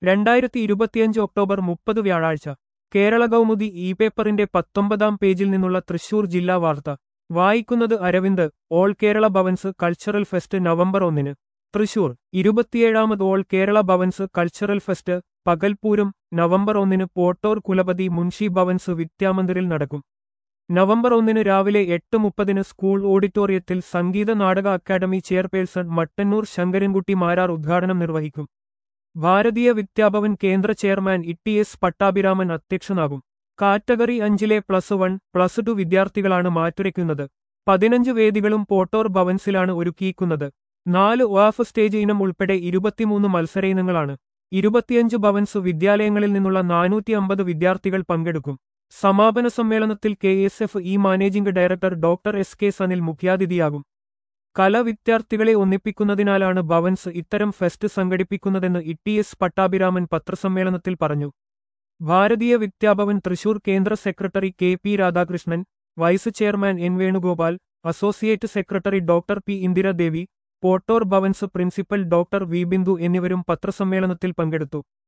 2025 October 30 വ്യാഴാഴ്ച Kerala Kaumudi E പേപ്പറിന്റെ 19-ാം പേജിൽ നിന്നുള്ള തൃശൂർ ജില്ലാ വാർത്ത വായിക്കുന്നത് Aravind. All Kerala Bhavans cultural fest November 1-ന് തൃശൂർ. 27ാമത് all Kerala Bhavans cultural fest Pakalpooram November 1-ന് പോട്ടോർ കുലപതി മുൻഷി ഭവൻസ് വിദ്യാമന്ദിറിൽ നടക്കും. നവംബർ 1-ന് രാവിലെ 8:30-ന് സ്കൂൾ ഓഡിറ്റോറിയത്തിൽ സംഗീത നാടക അക്കാദമി ചെയർപേഴ്സൺ മട്ടന്നൂർ ശങ്കരൻകുട്ടി മാരാർ ഉദ്ഘാടനം നിർവഹിക്കും. ഭാരതീയ വിദ്യാഭവൻ കേന്ദ്ര ചെയർമാൻ ഇ.ടി.എസ്. പട്ടാഭിരാമൻ അധ്യക്ഷനാകും. കാറ്റഗറി 5-ലെ +1, +2 വിദ്യാർത്ഥികളാണ് മാറ്റുരയ്ക്കുന്നത്. 15 വേദികളും പോട്ടോർ ഭവൻസിലാണ് ഒരുക്കിയിരിക്കുന്നത്. 4 ഓഫ് സ്റ്റേജ് ഇനം ഉൾപ്പെടെ 23 മത്സര ഇനങ്ങളാണ്. 25 ഭവൻസ് വിദ്യാലയങ്ങളിൽ നിന്നുള്ള 450 വിദ്യാർത്ഥികൾ പങ്കെടുക്കും. സമാപന സമ്മേളനത്തിൽ KSFE managing director doctor S.K. Sanil മുഖ്യാതിഥിയാകും. കല വിദ്യാർത്ഥികളെ ഒന്നിപ്പിക്കുന്നതിനാലാണ് ഭവൻസ് ഇത്തരം ഫെസ്റ്റ് സംഘടിപ്പിക്കുന്നതെന്ന് ഇ.ടി.എസ്. പട്ടാഭിരാമൻ പത്രസമ്മേളനത്തിൽ പറഞ്ഞു. ഭാരതീയ വിദ്യാഭവൻ തൃശൂർ കേന്ദ്ര secretary K.P. Radhakrishnan, vice chairman N. Venugopal, associate secretary doctor P. Indiradevi, Pottore Bhavans principal doctor V. Bindu എന്നിവരും പത്രസമ്മേളനത്തിൽ പങ്കെടുത്തു.